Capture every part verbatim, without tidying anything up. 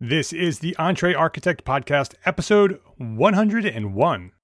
This is the Entre Architect Podcast, episode one hundred one.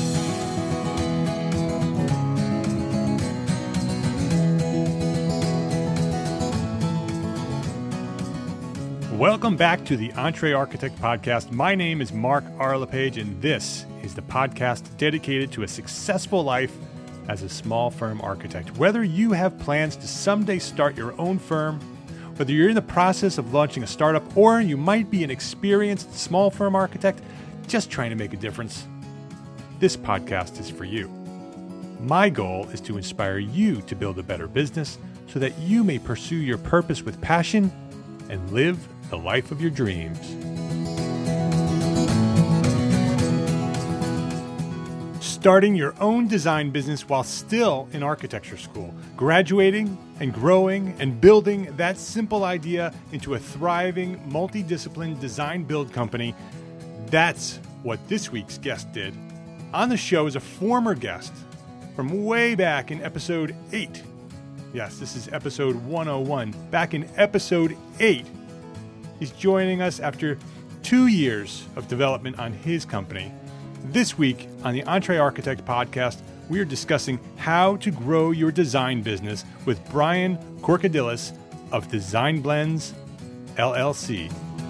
Welcome back to the Entre Architect Podcast. My name is Mark R. LePage, and this is the podcast dedicated to a successful life as a small firm architect. Whether you have plans to someday start your own firm, whether you're in the process of launching a startup, or you might be an experienced small firm architect just trying to make a difference, this podcast is for you. My goal is to inspire you to build a better business so that you may pursue your purpose with passion and live the life of your dreams. Starting your own design business while still in architecture school, graduating and growing and building that simple idea into a thriving, multidisciplined design build company. That's what this week's guest did. On the show is a former guest from way back in episode eight. Yes, this is episode one oh one. Back in episode eight, he's joining us after two years of development on his company. This week on the Entre Architect Podcast, we are discussing how to grow your design business with Brian Korkodilis of Design Blends, L L C.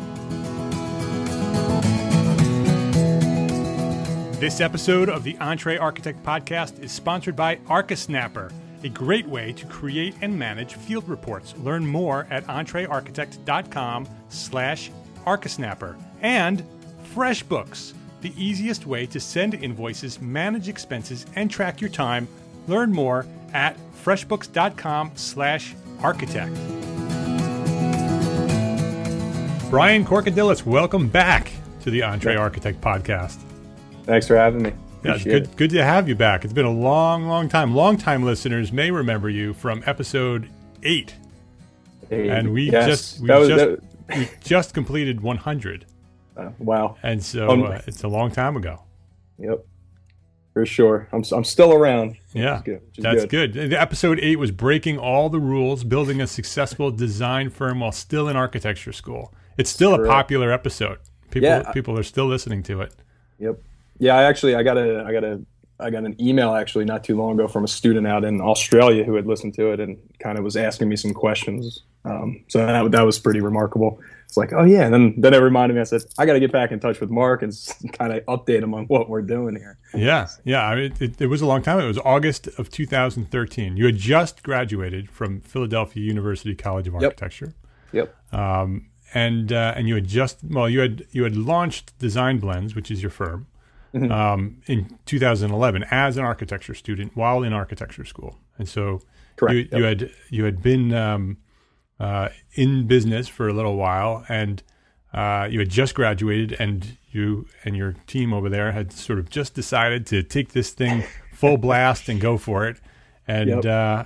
This episode of the Entre Architect Podcast is sponsored by ArchiSnapper, a great way to create and manage field reports. Learn more at entrearchitect.com slash ArchiSnapper. And FreshBooks, the easiest way to send invoices, manage expenses, and track your time. Learn more at freshbooks.com slash architect. Brian Korkodilis, welcome back to the Entre Architect Podcast. Thanks for having me. Yeah, it's good, good to have you back. It's been a long, long time. Long-time listeners may remember you from episode eight. Hey, and we yes, just we was, just that, we just completed one hundred. Uh, wow. And so um, uh, it's a long time ago. Yep. For sure. I'm I'm still around. Yeah. Which is good, which is that's good. good. The episode eight was breaking all the rules, building a successful design firm while still in architecture school. It's still Correct. a popular episode. People Yeah. people are still listening to it. Yep. Yeah, I actually I got a I got a I got an email actually not too long ago from a student out in Australia who had listened to it and kind of was asking me some questions. Um, so that that was pretty remarkable. It's like, oh yeah, and then then it reminded me. I said, I got to get back in touch with Mark and kind of update him on what we're doing here. Yeah, yeah. I mean, it, it was a long time. It was August of two thousand thirteen. You had just graduated from Philadelphia University College of Architecture. Yep. Um, and uh, and you had just well, you had you had launched Design Blends, which is your firm, mm-hmm. um, in two thousand eleven as an architecture student while in architecture school. And so Correct. you, Yep. you had you had been um, uh, in business for a little while, and uh, you had just graduated, and you and your team over there had sort of just decided to take this thing full blast and go for it. And Yep. uh,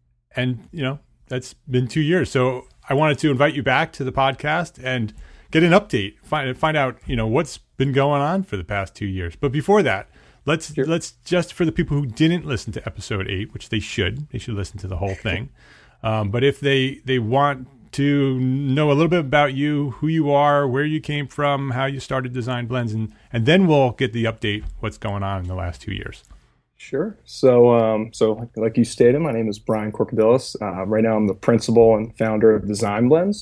and you know that's been two years. So I wanted to invite you back to the podcast and get an update, find find out you know what's been going on for the past two years. But before that, let's Sure. let's just for the people who didn't listen to episode eight, which they should, they should listen to the whole thing. Um, but if they they want to know a little bit about you, who you are, where you came from, how you started Design Blends, and and then we'll get the update what's going on in the last two years. Sure. So, um, so like you stated, my name is Brian Korkodilis. Uh, right now, I'm the principal and founder of Design Blends.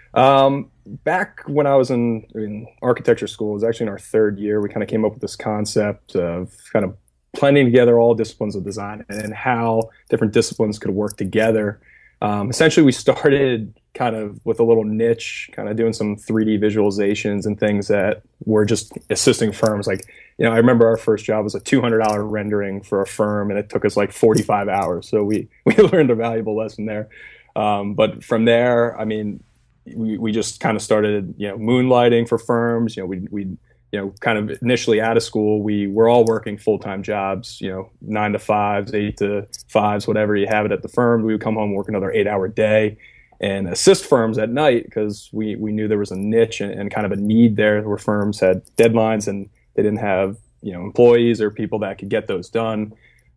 Um, back when I was in, in architecture school, it was actually in our third year, we kind of came up with this concept of kind of blending together all disciplines of design and how different disciplines could work together. Um, essentially, we started kind of with a little niche, kind of doing some three D visualizations and things that were just assisting firms. Like, you know, I remember our first job was a two hundred dollars rendering for a firm, and it took us like forty-five hours. So we, we learned a valuable lesson there. Um, but from there, I mean, we, we just kind of started, you know, moonlighting for firms. You know, we we you know, kind of initially out of school, we were all working full-time jobs, you know, nine to fives, eight to fives, whatever you have it at the firm. We would come home, work another eight-hour day, and assist firms at night because we, we knew there was a niche and, and kind of a need there where firms had deadlines and they didn't have, you know, employees or people that could get those done.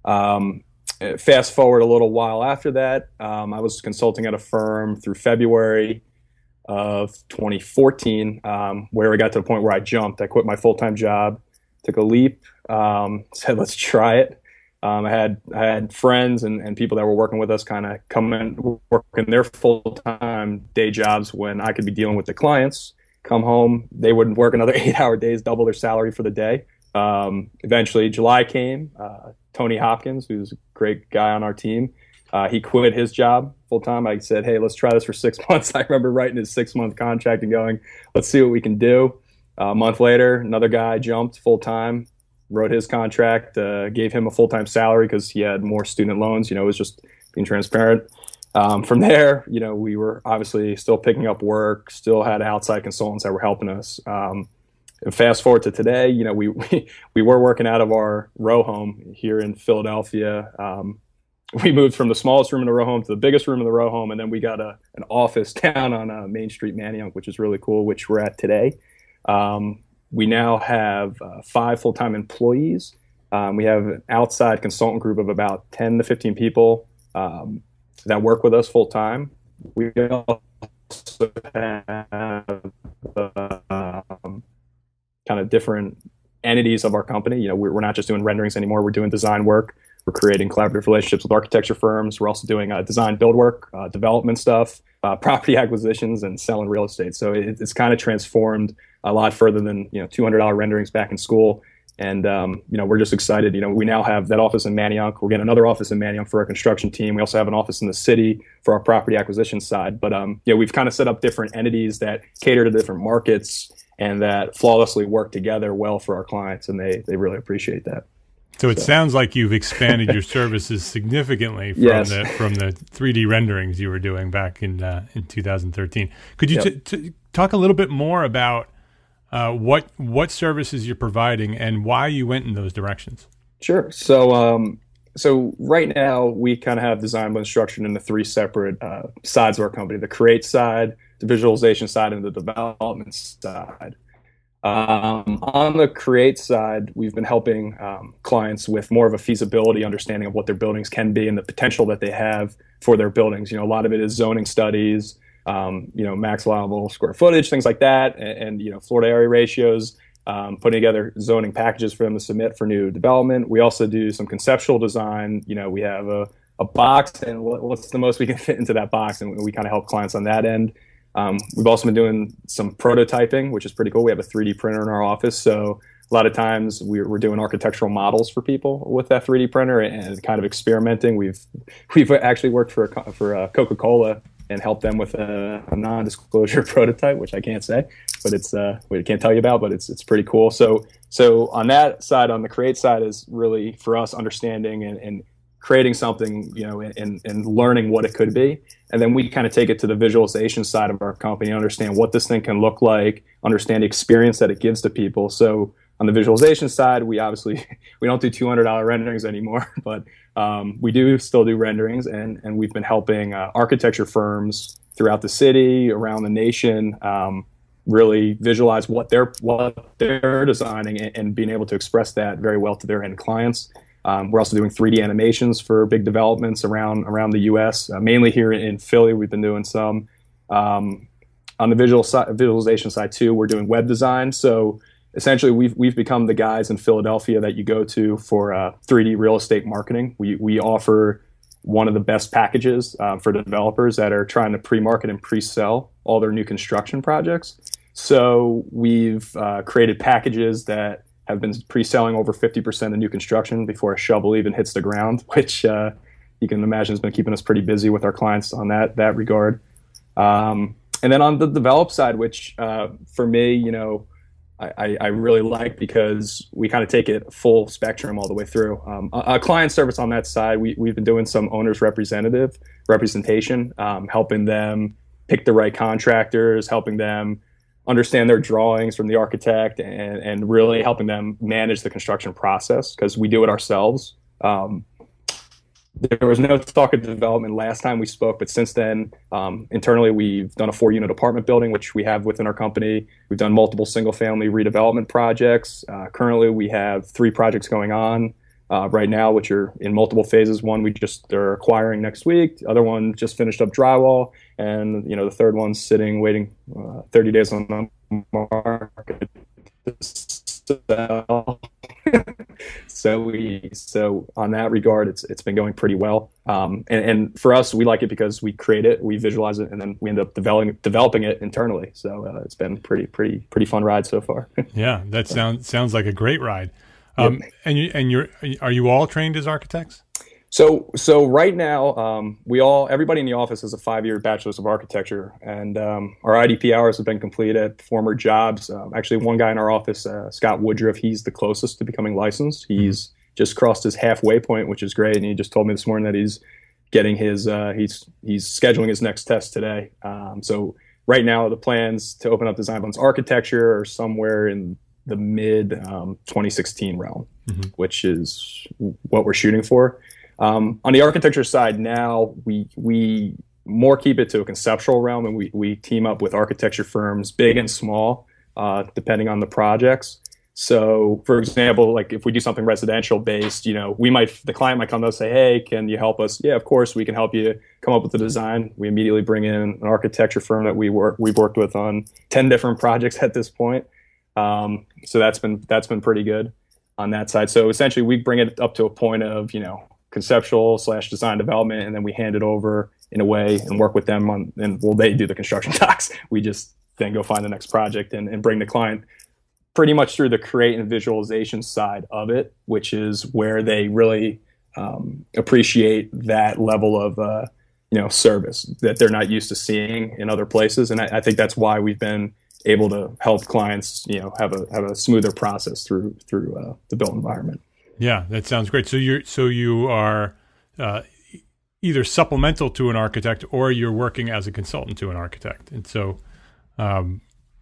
Um, fast forward a little while after that, um, I was consulting at a firm through February. of twenty fourteen, um, where we got to the point where I jumped. I quit my full-time job, took a leap, um, said, let's try it. Um, I had I had friends and, and people that were working with us kind of come in, working their full-time day jobs when I could be dealing with the clients. Come home, they would work another eight-hour days, double their salary for the day. Um, eventually, July came. Uh, Tony Hopkins, who's a great guy on our team, uh, he quit his job full-time. I said, hey, let's try this for six months. I remember writing his six-month contract and going, let's see what we can do. Uh, a month later, another guy jumped full-time, wrote his contract, uh, gave him a full-time salary because he had more student loans. You know, it was just being transparent. Um, from there, you know, we were obviously still picking up work, still had outside consultants that were helping us. Um, and fast forward to today, you know, we, we, we were working out of our row home here in Philadelphia. Um, we moved from the smallest room in the row home to the biggest room in the row home. And then we got a, an office down on uh, Main Street, Manayunk, which is really cool, which we're at today. Um, we now have uh, five full-time employees. Um, we have an outside consultant group of about ten to fifteen people. Um, that work with us full time. We also have um, kind of different entities of our company. You know, we're, we're not just doing renderings anymore. We're doing design work. We're creating collaborative relationships with architecture firms. We're also doing uh, design build work, uh, development stuff, uh, property acquisitions, and selling real estate. So it, it's kind of transformed a lot further than, you know, two hundred dollars renderings back in school. And, um, you know, we're just excited. You know, we now have that office in Manayunk. We're getting another office in Manayunk for our construction team. We also have an office in the city for our property acquisition side. But, um, yeah, we've kind of set up different entities that cater to different markets and that flawlessly work together well for our clients. And they, they really appreciate that. So it so. sounds like you've expanded your services significantly from yes. the from the three D renderings you were doing back in uh, in two thousand thirteen. Could you yep. t- t- talk a little bit more about Uh, what what services you're providing and why you went in those directions? Sure. So um, so right now we kind of have Design Blend structured into three separate uh, sides of our company: the create side, the visualization side, and the development side. Um, on the create side, we've been helping um, clients with more of a feasibility understanding of what their buildings can be and the potential that they have for their buildings. You know, a lot of it is zoning studies. Um, you know, max allowable square footage, things like that, and, and you know, floor to area ratios, um, putting together zoning packages for them to submit for new development. We also do some conceptual design. You know, we have a, a box, and what, what's the most we can fit into that box, and we kind of help clients on that end. Um, we've also been doing some prototyping, which is pretty cool. We have a three D printer in our office, so a lot of times we're, we're doing architectural models for people with that three D printer and kind of experimenting. We've we've actually worked for a, for a Coca-Cola and help them with a, a non-disclosure prototype, which I can't say, but it's uh, we can't tell you about, but it's it's pretty cool. So so on that side, on the create side, is really for us understanding and, and creating something, you know, and and learning what it could be, and then we kind of take it to the visualization side of our company, understand what this thing can look like, understand the experience that it gives to people. So on the visualization side, we obviously we don't do two hundred dollars renderings anymore, but um, we do still do renderings, and, and we've been helping uh, architecture firms throughout the city, around the nation, um, really visualize what they're what they're designing and, and being able to express that very well to their end clients. Um, we're also doing three D animations for big developments around around the U S, uh, mainly here in Philly. We've been doing some. Um, on the visual si- visualization side too, we're doing web design. So essentially, we've we've become the guys in Philadelphia that you go to for uh, three D real estate marketing. We we offer one of the best packages uh, for developers that are trying to pre-market and pre-sell all their new construction projects. So we've uh, created packages that have been pre-selling over fifty percent of new construction before a shovel even hits the ground, which uh, you can imagine has been keeping us pretty busy with our clients on that that regard. Um, and then on the develop side, which uh, for me, you know, I, I really like because we kind of take it full spectrum all the way through. Um, a, a client service on that side, we, we've been doing some owner's representative representation, um, helping them pick the right contractors, helping them understand their drawings from the architect, and, and really helping them manage the construction process because we do it ourselves. Um, There was no talk of development last time we spoke, but since then, um, internally, we've done a four-unit apartment building, which we have within our company. We've done multiple single-family redevelopment projects. Uh, currently, we have three projects going on. uh, right now, which are in multiple phases. One we just they're acquiring next week. The other one just finished up drywall, and you know the third one's sitting waiting uh, thirty days on the market to sell. so we so on that regard, it's it's been going pretty well. Um, and, and for us, we like it because we create it, we visualize it, and then we end up developing developing it internally. So uh, it's been pretty pretty pretty fun ride so far. Yeah, that sounds sounds like a great ride. Um, yep. And you and you're are you all trained as architects? So so right now, um, we all everybody in the office has a five-year bachelor's of architecture, and um, our I D P hours have been completed at former jobs. Um, actually, one guy in our office, uh, Scott Woodruff, he's the closest to becoming licensed. He's mm-hmm. just crossed his halfway point, which is great, and he just told me this morning that he's getting his uh, he's he's scheduling his next test today. Um, so right now, the plans to open up Design Blends Architecture are somewhere in the mid um, twenty sixteen realm, mm-hmm. which is what we're shooting for. Um, on the architecture side now, we we more keep it to a conceptual realm, and we, we team up with architecture firms, big and small, uh, depending on the projects. So, for example, like if we do something residential based, you know, we might the client might come to us and say, "Hey, can you help us?" Yeah, of course, we can help you come up with the design. We immediately bring in an architecture firm that we work we've worked with on ten different projects at this point. Um, so that's been that's been pretty good on that side. So essentially, we bring it up to a point of you know. conceptual slash design development, and then we hand it over in a way and work with them on, and well, they do the construction docs. We just then go find the next project and, and bring the client pretty much through the create and visualization side of it, which is where they really um, appreciate that level of, uh, you know, service that they're not used to seeing in other places. And I, I think that's why we've been able to help clients, you know, have a, have a smoother process through, through uh, the built environment. Yeah, that sounds great. So you're so you are uh, either supplemental to an architect, or you're working as a consultant to an architect, and so um,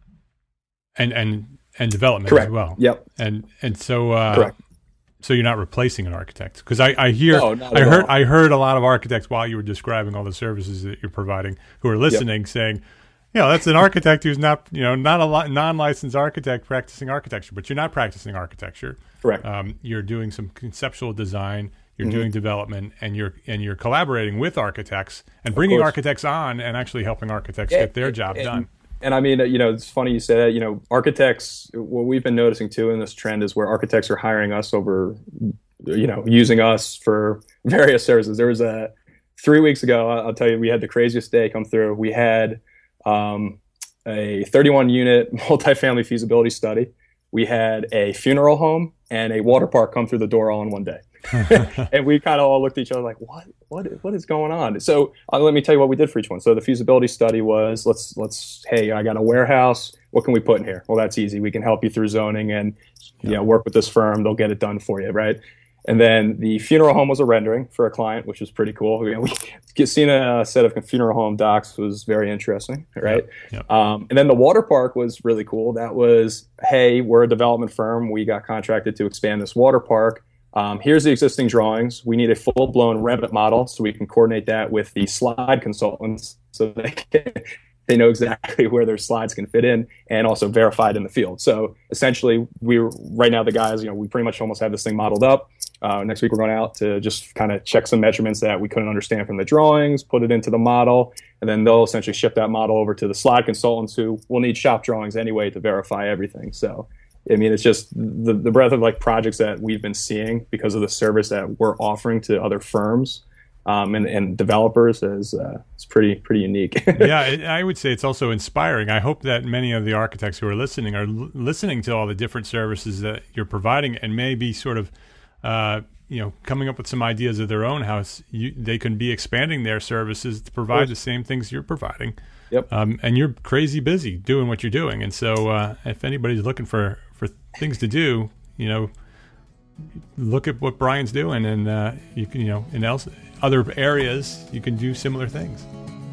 and and and development Correct. as well. Yep. And and so uh, Correct. So you're not replacing an architect, because I, I hear no, not I at heard all. I heard a lot of architects while you were describing all the services that you're providing who are listening, yep. saying, you know, that's an architect who's not, you know, not a non-licensed architect practicing architecture, but you're not practicing architecture. Correct. Um, you're doing some conceptual design, you're mm-hmm. doing development, and you're and you're collaborating with architects and bringing architects on and actually helping architects yeah, get their job and, done. And I mean, you know, it's funny you say that. You know, architects. What we've been noticing too in this trend is where architects are hiring us over, you know, using us for various services. There was a three weeks ago. I'll tell you, we had the craziest day come through. We had um, a thirty-one unit multifamily feasibility study. We had a funeral home and a water park come through the door all in one day. And we kind of all looked at each other like, what, what, what is going on? So uh, let me tell you what we did for each one. So the feasibility study was, let's, let's, hey, I got a warehouse. What can we put in here? Well, that's easy. We can help you through zoning and, you know, work with this firm. They'll get it done for you. Right. And then the funeral home was a rendering for a client, which was pretty cool. You know, we seeing a set of funeral home docs was very interesting, right? Yep, yep. Um, and then the water park was really cool. That was, hey, we're a development firm. We got contracted to expand this water park. Um, here's the existing drawings. We need a full-blown Revit model so we can coordinate that with the slide consultants so they can, they know exactly where their slides can fit in, and also verified in the field. So essentially, we right now the guys, you know, we pretty much almost have this thing modeled up. Uh, next week we're going out to just kind of check some measurements that we couldn't understand from the drawings, put it into the model, and then they'll essentially ship that model over to the slide consultants who will need shop drawings anyway to verify everything. So, I mean, it's just the, the breadth of like projects that we've been seeing because of the service that we're offering to other firms um, and, and developers is uh, it's pretty pretty unique. Yeah, it, I would say it's also inspiring. I hope that many of the architects who are listening are l- listening to all the different services that you're providing, and maybe sort of Uh, you know, coming up with some ideas of their own house. You, they can be expanding their services to provide the same things you're providing. Yep. Um, and you're crazy busy doing what you're doing. And so uh, if anybody's looking for, for things to do, you know, look at what Brian's doing, and uh, you can, you know, in else, other areas, you can do similar things.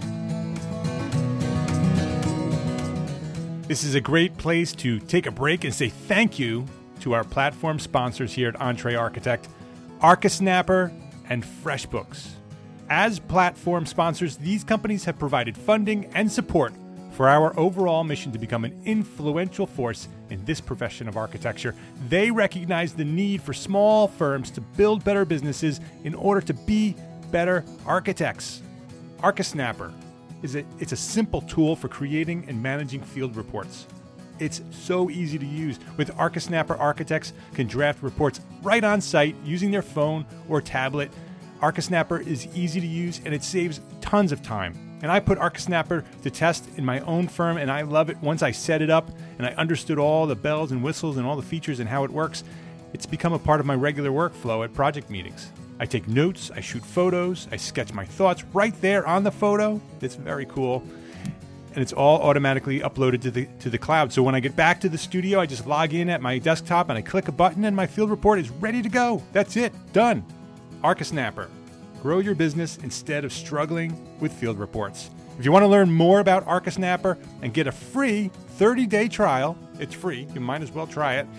This is a great place to take a break and say thank you to our platform sponsors here at EntreArchitect, ArchiSnapper and FreshBooks. As platform sponsors, these companies have provided funding and support For our overall mission to become an influential force in this profession of architecture, they recognize the need for small firms to build better businesses in order to be better architects. ArchiSnapper is a, it's a simple tool for creating and managing field reports. It's so easy to use. With ArchiSnapper, architects can draft reports right on site using their phone or tablet. ArchiSnapper is easy to use and it saves tons of time. And I put ArchiSnapper to test in my own firm, and I love it. Once I set it up and I understood all the bells and whistles and all the features and how it works, it's become a part of my regular workflow at project meetings. I take notes, I shoot photos, I sketch my thoughts right there on the photo. It's very cool. And it's all automatically uploaded to the to the cloud. So when I get back to the studio, I just log in at my desktop and I click a button and my field report is ready to go. That's it. Done. ArchiSnapper. Grow your business instead of struggling with field reports. If you want to learn more about ArchiSnapper and get a free thirty-day trial, it's free. You might as well try it.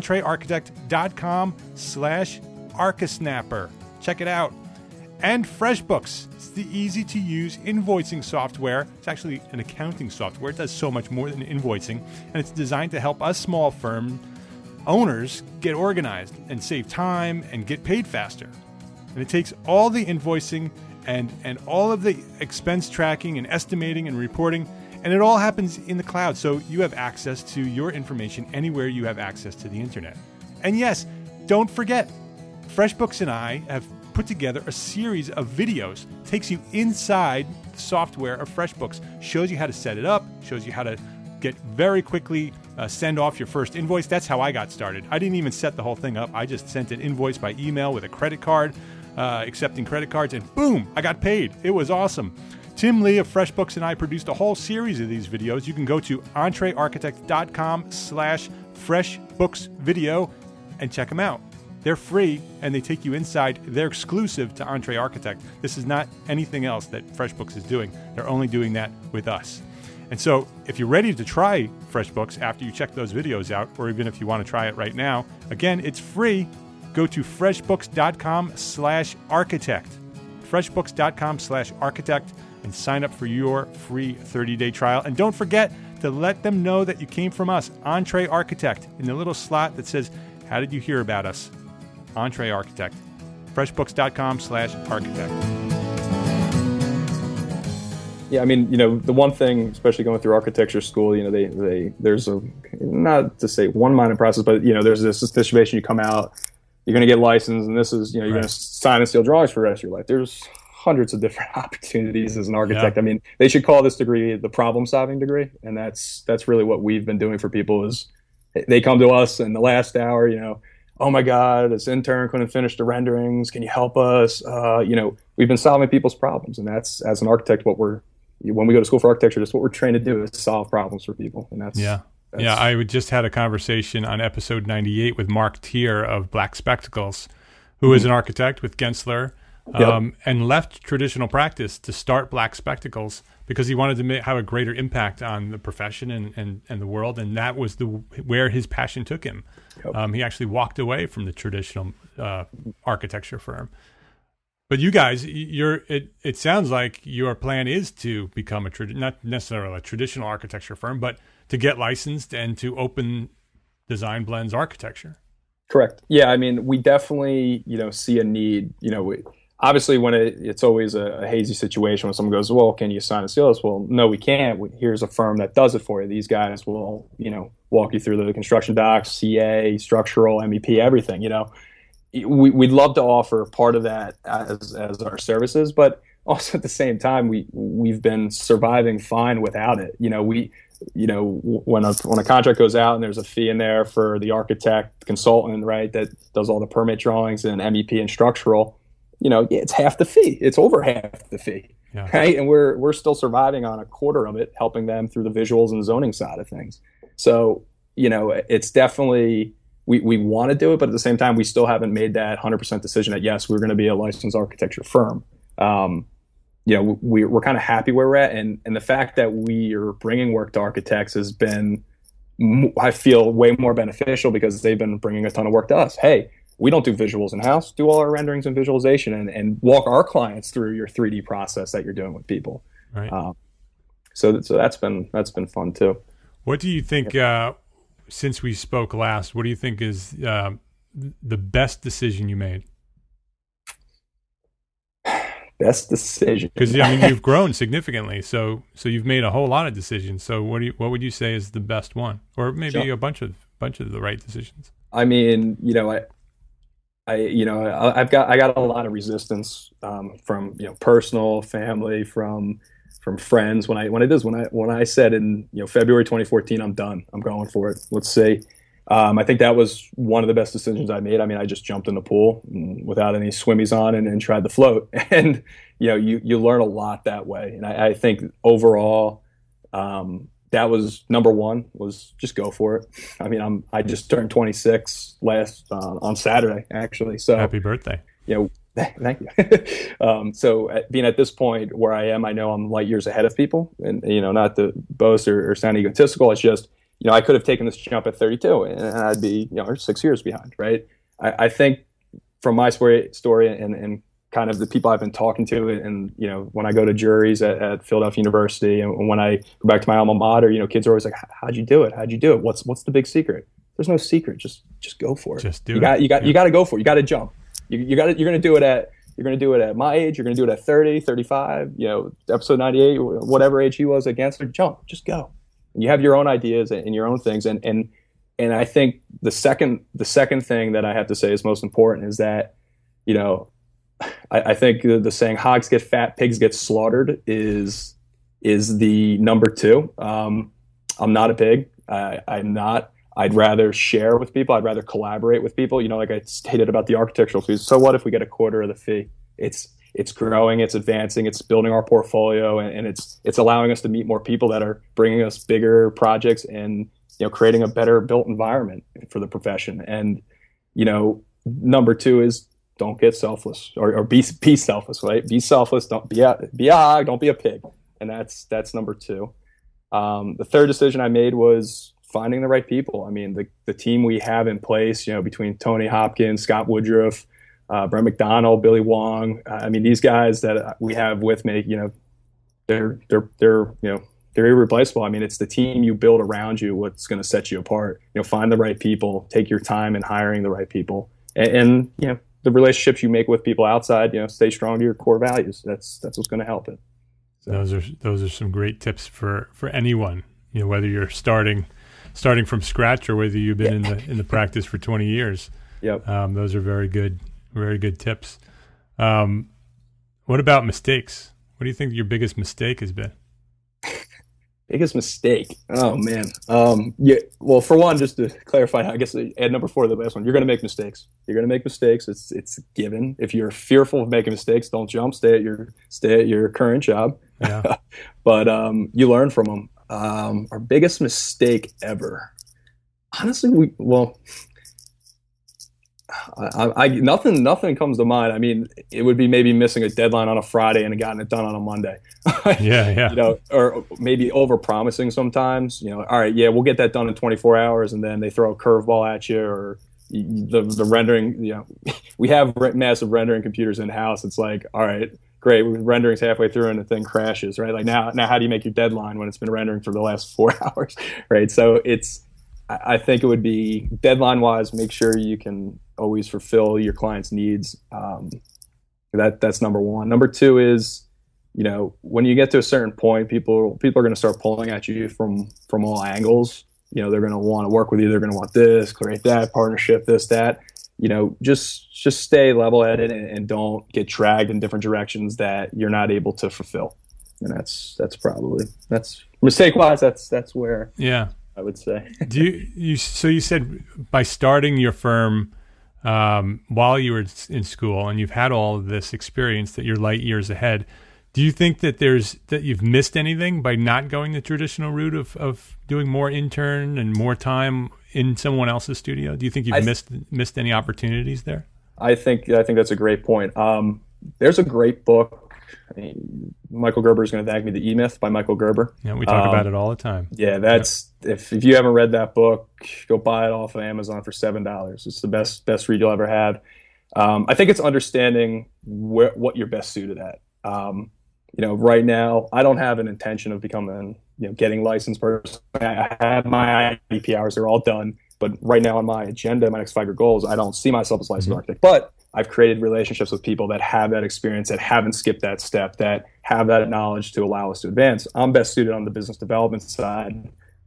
EntreArchitect.com slash ArchiSnapper. Check it out. And FreshBooks. It's the easy-to-use invoicing software. It's actually an accounting software. It does so much more than invoicing, and it's designed to help us small firm owners get organized and save time and get paid faster. And it takes all the invoicing and, and all of the expense tracking and estimating and reporting, and it all happens in the cloud, so you have access to your information anywhere you have access to the internet. And yes, don't forget, FreshBooks and I have put together a series of videos. It takes you inside the software of FreshBooks, shows you how to set it up, shows you how to get very quickly uh, send off your first invoice. That's how I got started. I didn't even set the whole thing up. I just sent an invoice by email with a credit card, uh, accepting credit cards, and boom, I got paid. It was awesome. Tim Lee of FreshBooks and I produced a whole series of these videos. You can go to EntreArchitect.com slash FreshBooks video and check them out. They're free, and they take you inside. They're exclusive to EntreArchitect. This is not anything else that FreshBooks is doing. They're only doing that with us. And so if you're ready to try FreshBooks after you check those videos out, or even if you want to try it right now, again, it's free. Go to FreshBooks.com slash architect. FreshBooks.com slash architect and sign up for your free thirty-day trial. And don't forget to let them know that you came from us, EntreArchitect, in the little slot that says, how did you hear about us? EntreArchitect. FreshBooks.com slash architect. Yeah, I mean, you know, the one thing, especially going through architecture school, you know, they, they there's a, not to say one-minded process, but, you know, there's this situation, you come out, you're going to get licensed, and this is, you know, you're right. going to sign and seal drawings for the rest of your life. There's hundreds of different opportunities as an architect. Yeah. I mean, they should call this degree the problem-solving degree, and that's that's really what we've been doing for people is they come to us in the last hour, you know, oh my God, this intern couldn't finish the renderings. Can you help us? Uh, you know, we've been solving people's problems, and that's, as an architect, what we're, when we go to school for architecture, that's what we're trained to do, is solve problems for people. And that's, yeah. That's, yeah, I just had a conversation on episode ninety-eight with Mark Tier of Black Spectacles, who mm-hmm. is an architect with Gensler, um, yep. and left traditional practice to start Black Spectacles because he wanted to make, have a greater impact on the profession and, and, and the world, and that was the where his passion took him. Yep. Um, he actually walked away from the traditional uh, architecture firm. But you guys, you're it. It sounds like your plan is to become a trad- not necessarily a traditional architecture firm, but to get licensed and to open Design Blends architecture. Correct. Yeah, I mean, we definitely, you know, see a need. You know, we, obviously, when it, it's always a, a hazy situation when someone goes, "Well, can you sign and seal this?" Well, no, we can't. We, here's a firm that does it for you. These guys will, you know, walk you through the construction docs, C A, structural, M E P, everything. You know. We, we'd love to offer part of that as as our services, but also at the same time, we we've been surviving fine without it. You know, we, you know, when a when a contract goes out and there's a fee in there for the architect, consultant, right, that does all the permit drawings and M E P and structural, you know, it's half the fee. It's over half the fee, yeah. Right? And we're we're still surviving on a quarter of it, helping them through the visuals and zoning side of things. So, you know, it's definitely. We we want to do it, but at the same time, we still haven't made that one hundred percent decision that, yes, we're going to be a licensed architecture firm. Um, you know, we, we're kind of happy where we're at. And, and the fact that we are bringing work to architects has been, I feel, way more beneficial because they've been bringing a ton of work to us. Hey, we don't do visuals in-house. Do all our renderings and visualization and, and walk our clients through your three D process that you're doing with people. Right. Um, so so that's been that's been fun too. What do you think, uh, since we spoke last, what do you think is uh, the best decision you made? Best decision? Because I mean, you've grown significantly, so so you've made a whole lot of decisions. So what do you, what would you say is the best one, or maybe Sure. a bunch of bunch of the right decisions? I mean, you know, I, I, you know, I, I've got I got a lot of resistance um, from you know personal, family, from from friends when I when I did when I when I said in you know February twenty fourteen, I'm done, I'm going for it. Let's see. Um, I think that was one of the best decisions I made. I mean, I just jumped in the pool without any swimmies on and, and tried the float, and you know, you you learn a lot that way. And I, I think overall, um, that was number one. Was just go for it. I mean, I'm I just turned twenty-six last uh, on Saturday actually. So Happy birthday! You know, thank you. um, so at, being at this point where I am, I know I'm light years ahead of people, and you know, not to boast or, or sound egotistical. It's just you know, I could have taken this jump at thirty-two, and I'd be you know six years behind, right? I, I think from my story, story and and kind of the people I've been talking to, and you know, when I go to juries at, at Philadelphia University, and when I go back to my alma mater, you know, kids are always like, "How'd you do it? How'd you do it? What's what's the big secret?" There's no secret. Just just go for it. Just do you it. Got, you got yeah. you got to go for it. You got to jump. You, you got you're going to do it at you're going to do it at my age. You're going to do it at thirty, thirty-five. You know, episode ninety-eight, whatever age he was against her, jump. Just go. You have your own ideas and your own things, and and and I think the second the second thing that I have to say is most important is that you know I, I think the, the saying "hogs get fat, pigs get slaughtered" is is the number two. Um, I'm not a pig. I, I'm not. I'd rather share with people. I'd rather collaborate with people. You know, like I stated about the architectural fees. So what if we get a quarter of the fee? It's it's growing, it's advancing, it's building our portfolio, and, and it's it's allowing us to meet more people that are bringing us bigger projects and you know creating a better built environment for the profession. And you know, number two is don't get selfless or, or be be selfless, right? Be selfless. Don't be a be a hog. Don't be a pig. And that's that's number two. Um, the third decision I made was finding the right people. I mean, the the team we have in place, you know, between Tony Hopkins, Scott Woodruff, uh, Brent McDonald, Billy Wong. Uh, I mean, these guys that we have with me, you know, they're they're they're you know they're irreplaceable. I mean, it's the team you build around you what's going to set you apart. You know, find the right people, take your time in hiring the right people, and, and you know the relationships you make with people outside. You know, stay strong to your core values. That's that's what's going to help it. So. Those are those are some great tips for, for anyone. You know, whether you're starting starting from scratch or whether you've been yeah. in the in the practice for twenty years. Yep. Um, those are very good, very good tips. Um, what about mistakes? What do you think your biggest mistake has been? Biggest mistake? Oh man. Um, yeah. Well, for one, just to clarify, I guess add number four to the last one. You're going to make mistakes. You're going to make mistakes. It's it's given. If you're fearful of making mistakes, don't jump. Stay at your stay at your current job. Yeah. But um, you learn from them. Um, our biggest mistake ever. Honestly, we well. I, I nothing nothing comes to mind. I mean, it would be maybe missing a deadline on a Friday and gotten it done on a Monday. yeah, yeah. You know, or maybe over promising sometimes. You know, all right, yeah, we'll get that done in twenty-four hours, and then they throw a curveball at you, or the the rendering. You know, we have massive rendering computers in house. It's like, all right, great, rendering's halfway through and the thing crashes, right? Like now, now how do you make your deadline when it's been rendering for the last four hours, right? So it's. I think it would be deadline wise, make sure you can always fulfill your client's needs. Um, that that's number one. Number two is, you know, when you get to a certain point, people people are going to start pulling at you from from all angles. You know, they're going to want to work with you. They're going to want this, create that partnership, this, that. You know, just just stay level headed and, and don't get dragged in different directions that you're not able to fulfill. And that's that's probably that's mistake wise. That's that's where. Yeah. I would say. Do you, you so you said by starting your firm um, while you were in school and you've had all of this experience that you're light years ahead, do you think that there's that you've missed anything by not going the traditional route of, of doing more intern and more time in someone else's studio? Do you think you've th- missed missed any opportunities there? I think I think that's a great point. Um, there's a great book. I mean, Michael Gerber is going to thank me. The E-Myth by Michael Gerber. Yeah, we talk um, about it all the time. Yeah, that's yep. if if you haven't read that book, go buy it off of Amazon for seven dollars. It's the best best read you'll ever have. Um, I think it's understanding where, what you're best suited at. Um, you know, right now I don't have an intention of becoming, you know, getting licensed person. I have my I D P hours, they're all done. But right now on my agenda, my next five-year goals, I don't see myself as a licensed mm-hmm. architect. But I've created relationships with people that have that experience, that haven't skipped that step, that have that knowledge to allow us to advance. I'm best suited on the business development side,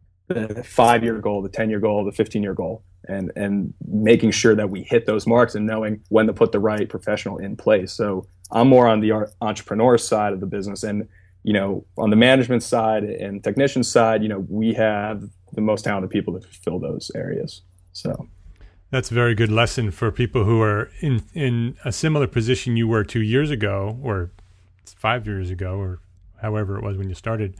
the five-year goal, the ten-year goal, the fifteen-year goal, and and making sure that we hit those marks and knowing when to put the right professional in place. So I'm more on the entrepreneur side of the business. And, you know, on the management side and technician side, you know, we have the most talented people to fill those areas. So that's a very good lesson for people who are in, in a similar position you were two years ago or five years ago or however it was when you started,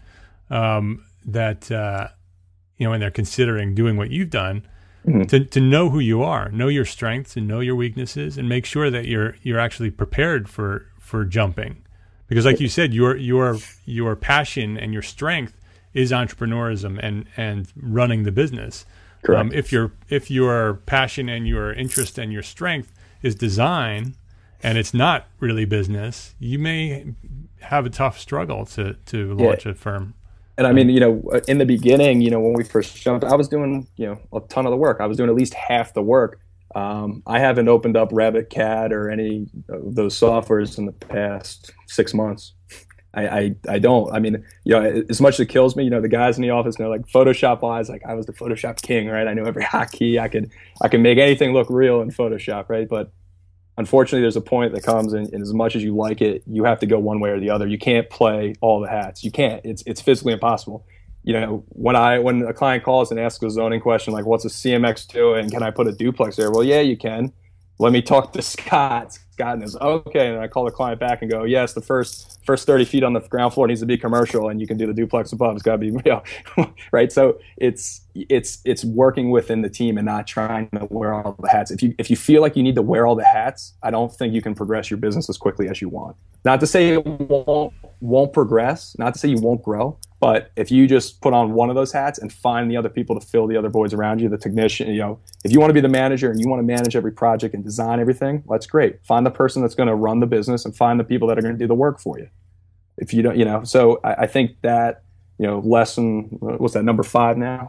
um, that, uh, you know, when they're considering doing what you've done, mm-hmm. to, to know who you are, know your strengths and know your weaknesses, and make sure that you're you're actually prepared for, for jumping. Because like you said, your your your passion and your strength is entrepreneurism and, and running the business. Correct. Um, if your if your passion and your interest and your strength is design, and it's not really business, you may have a tough struggle to to launch yeah. a firm. And I mean, you know, in the beginning, you know, when we first jumped, I was doing, you know, a ton of the work. I was doing at least half the work. Um, I haven't opened up Revit C A D or any of those softwares in the past six months. I, I, I don't. I mean, you know, as much as it kills me, you know, the guys in the office know, like Photoshop wise, like I was the Photoshop king, right? I knew every hotkey. I could, I could make anything look real in Photoshop, right? But unfortunately, there's a point that comes, and, and as much as you like it, you have to go one way or the other. You can't play all the hats. You can't. It's it's physically impossible. You know, when I when a client calls and asks a zoning question like, "What's a C M X two and can I put a duplex there?" Well, yeah, you can. Let me talk to Scott. Scott is okay, and I call the client back and go, "Yes, the first first thirty feet on the ground floor needs to be commercial, and you can do the duplex above. It's got to be real, right?" So it's it's it's working within the team and not trying to wear all the hats. If you if you feel like you need to wear all the hats, I don't think you can progress your business as quickly as you want. Not to say it won't won't progress. Not to say you won't grow. But if you just put on one of those hats and find the other people to fill the other voids around you, the technician, you know, if you want to be the manager and you want to manage every project and design everything, well, that's great. Find the person that's going to run the business and find the people that are going to do the work for you. If you don't, you know, so I, I think that, you know, lesson, what's that, number five now?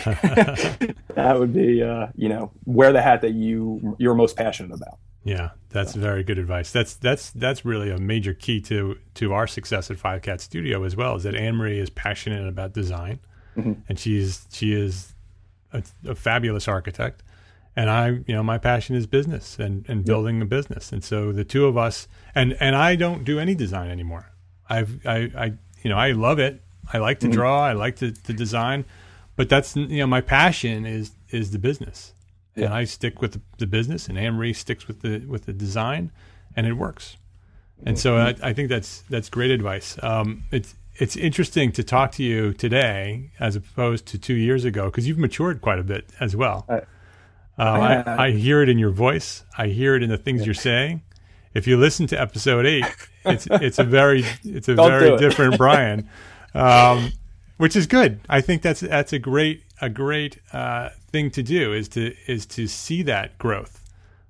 That, that would be, uh, you know, wear the hat that you, you're most passionate about. Yeah, that's so. Very good advice. That's that's that's really a major key to to our success at Five Cat Studio as well. Is that Anne Marie is passionate about design, mm-hmm. and she's she is a, a fabulous architect, and I, you know, my passion is business and, and building yep. a business. And so the two of us, and and I don't do any design anymore. I've I, I you know I love it. I like to mm-hmm. draw. I like to, to design, but that's, you know, my passion is is the business. And I stick with the, the business, and Anne Marie sticks with the with the design, and it works. And so I, I think that's that's great advice. Um, it's it's interesting to talk to you today as opposed to two years ago, because you've matured quite a bit as well. Uh, uh, I, I hear it in your voice. I hear it in the things yeah. you're saying. If you listen to episode eight, it's it's a very it's a Don't very different Brian, um, which is good. I think that's that's a great a great. Uh, thing to do is to is to see that growth,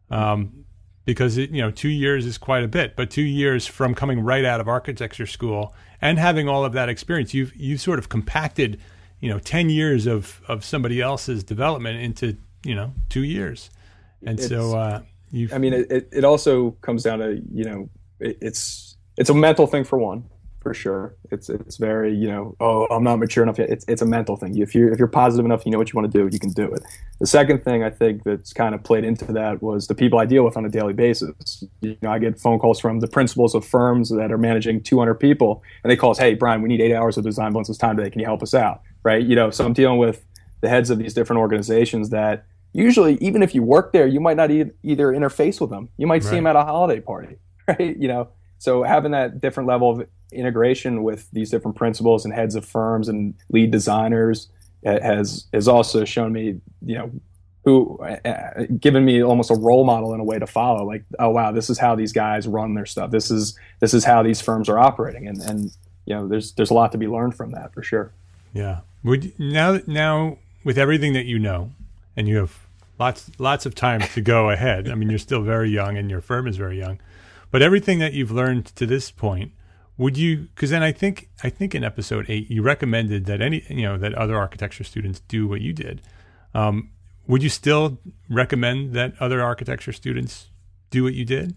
um, because it, you know, two years is quite a bit. But two years from coming right out of architecture school and having all of that experience, you've you've sort of compacted, you know, ten years of of somebody else's development into, you know, two years, and it's, so uh, you. I mean, it it also comes down to, you know, it, it's it's a mental thing for one. For sure, it's it's very, you know, oh, I'm not mature enough yet. It's it's a mental thing. If you're if you're positive enough, you know what you want to do, you can do it. The second thing I think that's kind of played into that was the people I deal with on a daily basis. You know, I get phone calls from the principals of firms that are managing two hundred people, and they call us, "Hey, Brian, we need eight hours of design blends this time today. Can you help us out?" Right? You know, so I'm dealing with the heads of these different organizations that usually, even if you work there, you might not e- either interface with them. You might right. see them at a holiday party, right? You know, so having that different level of integration with these different principals and heads of firms and lead designers has has also shown me, you know, who uh, given me almost a role model in a way to follow. Like, oh wow, this is how these guys run their stuff. This is this is how these firms are operating, and and you know, there's there's a lot to be learned from that for sure. Yeah. Would now now with everything that you know, and you have lots lots of time to go ahead. I mean, you're still very young, and your firm is very young, but everything that you've learned to this point, would you, because then I think, I think in episode eight, you recommended that any, you know, that other architecture students do what you did. Um, would you still recommend that other architecture students do what you did?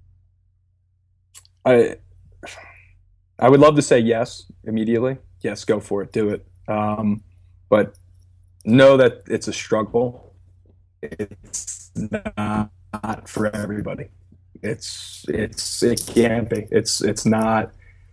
I, I would love to say yes immediately. Yes, go for it, do it. Um, but know that it's a struggle. It's not for everybody. It's it's it can't be. It's it's not.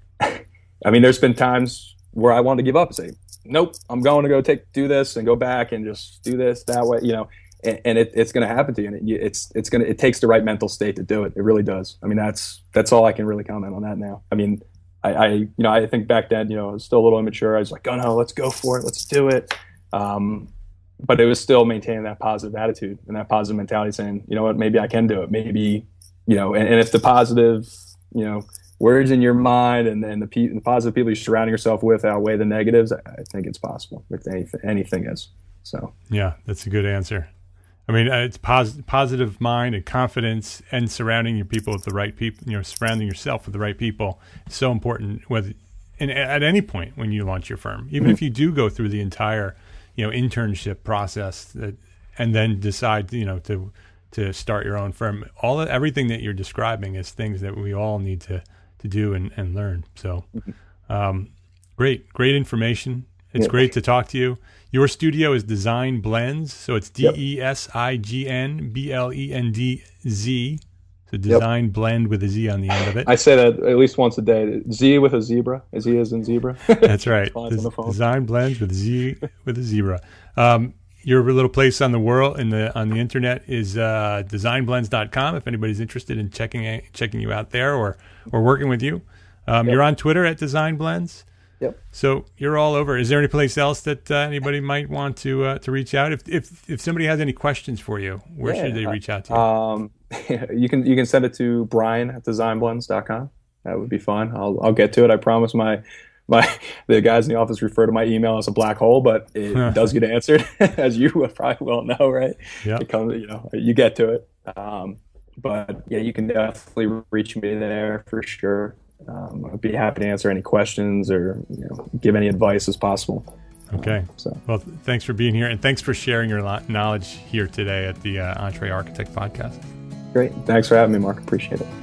I mean, there's been times where I wanted to give up and say, nope, I'm going to go take do this and go back and just do this that way, you know. And, and it, it's going to happen to you. And it, it's it's going to it takes the right mental state to do it. It really does. I mean, that's that's all I can really comment on that now. I mean, I, I you know I think back then, you know, I was still a little immature. I was like, oh no, let's go for it, let's do it. Um, but it was still maintaining that positive attitude and that positive mentality, saying, you know what, maybe I can do it. Maybe, you know, and, and if the positive, you know, words in your mind and, and the, pe- the positive people you're surrounding yourself with outweigh the negatives, I, I think it's possible. If anything, anything is. So yeah, that's a good answer. I mean, it's pos- positive mind and confidence, and surrounding your people with the right people. You know, surrounding yourself with the right people is so important. Whether and at any point when you launch your firm, even mm-hmm. if you do go through the entire, you know, internship process, that, and then decide, you know, to to start your own firm, all everything that you're describing is things that we all need to to do and, and learn. So, um, great, great information. It's yeah. great to talk to you. Your studio is Design Blends, so it's D E S I G N B L E N D Z. So Design yep. Blend with a Z on the end of it. I say that at least once a day. Z with a zebra, as he is in zebra. That's right. Design Blends with Z with a zebra. Um, your little place on the world in the on the internet is uh, design blends dot com. If anybody's interested in checking checking you out there or or working with you, um, yep. you're on Twitter at Design Blends. Yep. So you're all over. Is there any place else that uh, anybody might want to uh, to reach out? If if if somebody has any questions for you, where yeah, should they reach out to you? Um, you can you can send it to Brian at design blends dot com. That would be fun. I'll I'll get to it. I promise. My my the guys in the office refer to my email as a black hole, but it does get answered, as you probably well know, right? Yeah. It comes, you know, you get to it. Um, but yeah, you can definitely reach me there for sure. Um, I'd be happy to answer any questions or, you know, give any advice as possible. Okay. Um, so. Well, thanks for being here, and thanks for sharing your knowledge here today at the uh, Entre Architect podcast. Great. Thanks for having me, Mark. Appreciate it.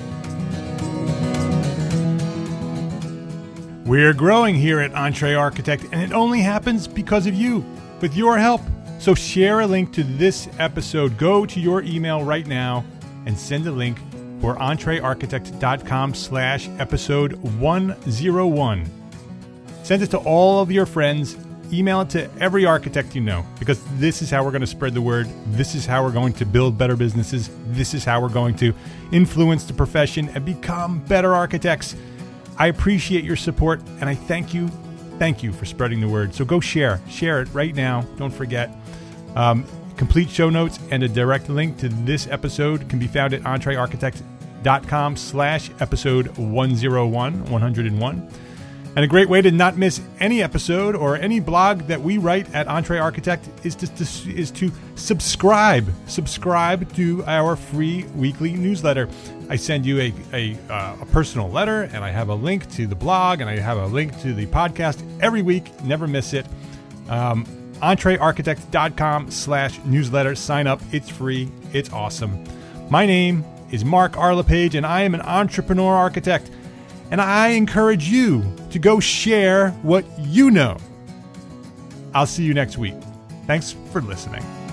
We're growing here at Entre Architect, and it only happens because of you, with your help. So share a link to this episode. Go to your email right now and send a link for entrearchitect.com slash episode 101. Send it to all of your friends. Email it to every architect you know, because this is how we're going to spread the word. This is how we're going to build better businesses. This is how we're going to influence the profession and become better architects. I appreciate your support, and I thank you. Thank you for spreading the word. So go share. Share it right now. Don't forget. Um, Complete show notes and a direct link to this episode can be found at entrearchitect.com slash episode 101, one hundred one. And a great way to not miss any episode or any blog that we write at Entre Architect is to, to, is to subscribe. Subscribe to our free weekly newsletter. I send you a, a, uh, a personal letter, and I have a link to the blog, and I have a link to the podcast every week. Never miss it. Um, entrearchitect.com slash newsletter. Sign up. It's free. It's awesome. My name is Mark R. LePage, and I am an entrepreneur architect. And I encourage you to go share what you know. I'll see you next week. Thanks for listening.